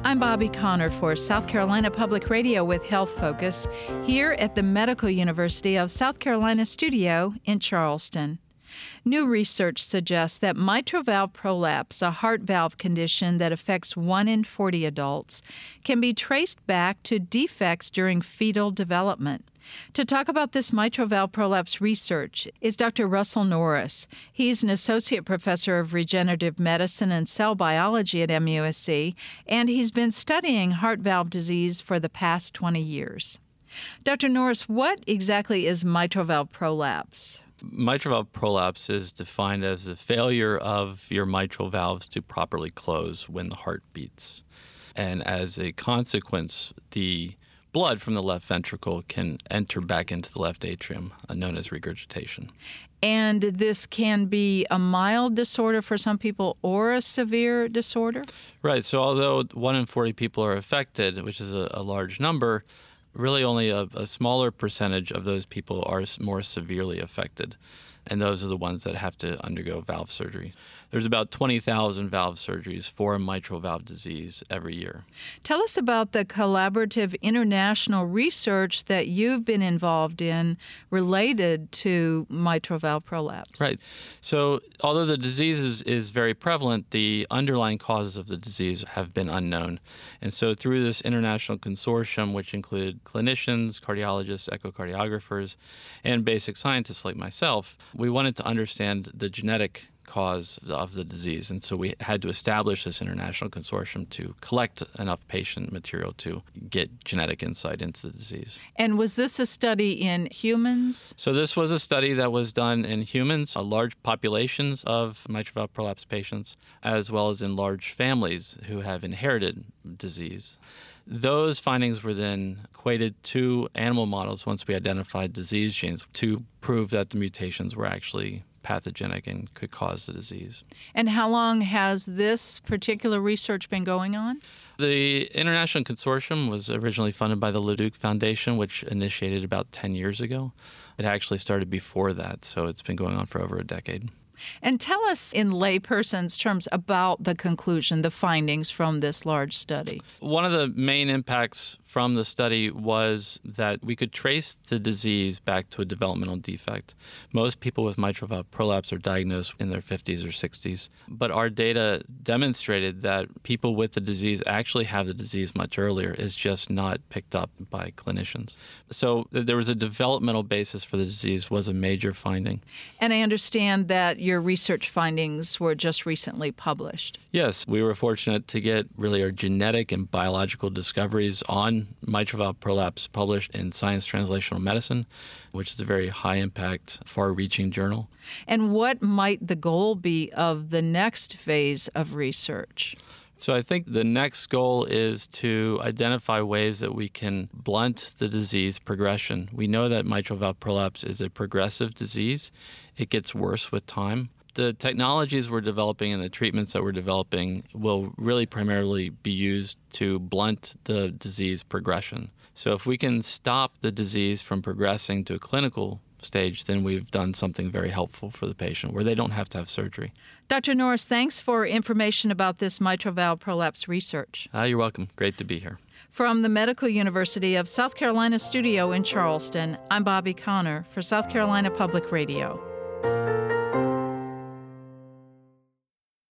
I'm Bobby Connor for South Carolina Public Radio with Health Focus here at the Medical University of South Carolina studio in Charleston. New research suggests that mitral valve prolapse, a heart valve condition that affects 1 in 40 adults, can be traced back to defects during fetal development. To talk about this mitral valve prolapse research is Dr. Russell Norris. He's an associate professor of regenerative medicine and cell biology at MUSC, and he's been studying heart valve disease for the past 20 years. Dr. Norris, what exactly is mitral valve prolapse? Mitral valve prolapse is defined as the failure of your mitral valves to properly close when the heart beats. And as a consequence, the blood from the left ventricle can enter back into the left atrium, known as regurgitation. And this can be a mild disorder for some people or a severe disorder? Right. So although 1 in 40 people are affected, which is a large number, really only a smaller percentage of those people are more severely affected, and those are the ones that have to undergo valve surgery. There's about 20,000 valve surgeries for mitral valve disease every year. Tell us about the collaborative international research that you've been involved in related to mitral valve prolapse. Right. So although the disease is very prevalent, the underlying causes of the disease have been unknown. And so through this international consortium, which included clinicians, cardiologists, echocardiographers, and basic scientists like myself, we wanted to understand the genetic cause of the disease. And so we had to establish this international consortium to collect enough patient material to get genetic insight into the disease. And was this a study in humans? So this was a study that was done in humans, large populations of mitral valve prolapse patients, as well as in large families who have inherited disease. Those findings were then equated to animal models once we identified disease genes to prove that the mutations were actually pathogenic and could cause the disease. And how long has this particular research been going on? The International Consortium was originally funded by the Leduc Foundation, which initiated about 10 years ago. It actually started before that, so it's been going on for over a decade. And tell us in layperson's terms about the conclusion, the findings from this large study. One of the main impacts from the study was that we could trace the disease back to a developmental defect. Most people with mitral valve prolapse are diagnosed in their 50s or 60s, but our data demonstrated that people with the disease actually have the disease much earlier. It's just not picked up by clinicians. So there was a developmental basis for the disease was a major finding. And I understand that your research findings were just recently published. Yes, we were fortunate to get really our genetic and biological discoveries on mitral valve prolapse published in Science Translational Medicine, which is a very high-impact, far-reaching journal. And what might the goal be of the next phase of research? So I think the next goal is to identify ways that we can blunt the disease progression. We know that mitral valve prolapse is a progressive disease. It gets worse with time. The technologies we're developing and the treatments that we're developing will really primarily be used to blunt the disease progression. So if we can stop the disease from progressing to a clinical stage, then we've done something very helpful for the patient where they don't have to have surgery. Dr. Norris, thanks for information about this mitral valve prolapse research. You're welcome. Great to be here. From the Medical University of South Carolina studio in Charleston, I'm Bobby Connor for South Carolina Public Radio.